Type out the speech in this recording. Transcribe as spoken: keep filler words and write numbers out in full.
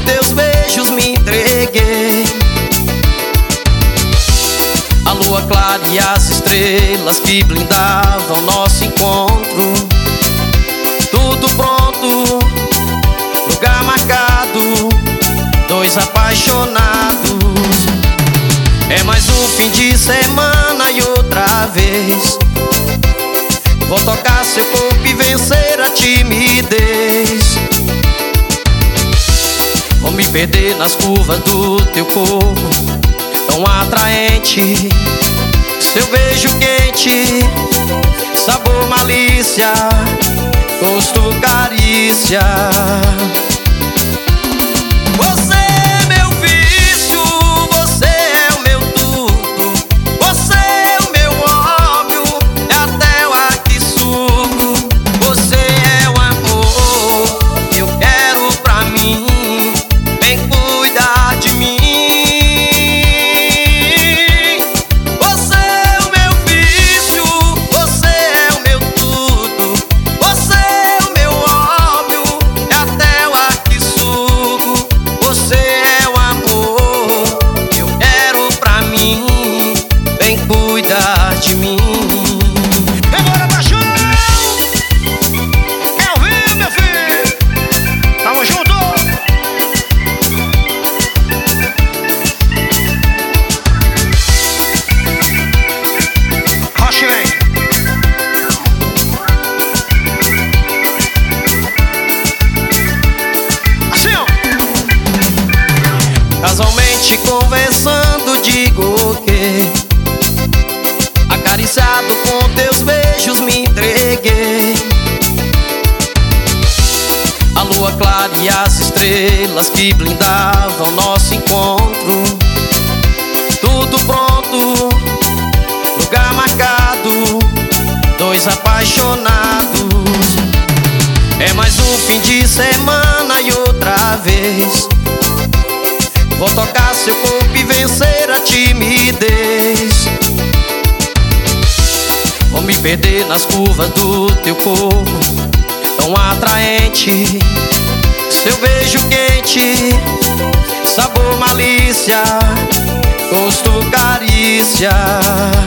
teus beijos me entreguei. A lua clara e as estrelas que blindavam nosso encontro. Tudo pronto, lugar marcado, dois apaixonados. É mais um fim de semana e outra vez vou tocar seu corpo e vencer a timidez. Vou me perder nas curvas do teu corpo tão atraente. Seu beijo quente, sabor malícia, gosto carícia. Você é meu vício, você é o meu tudo. Você é o meu óbvio, é até o ar que sugo. Você é o amor que eu quero pra mim. Vem cuidar de mim. Você é o meu vício, você é o meu tudo. Você é o meu óbvio, é até o ar que sugo. Você é o amor que eu quero pra mim. Vem cuidar de mim. Agora paixão! Quer ouvir, meu filho? Tamo junto! Roche vem! Assim, ó! Casualmente conversando digo que, acariciado com teus beijos me entreguei. A lua clara e as estrelas que blindavam nosso encontro. Tudo pronto, lugar marcado, dois apaixonados. É mais um fim de semana e outra vez vou tocar seu corpo e vencer a timidez. Vou me perder nas curvas do teu corpo tão atraente. Seu beijo quente, sabor malícia, gosto carícia.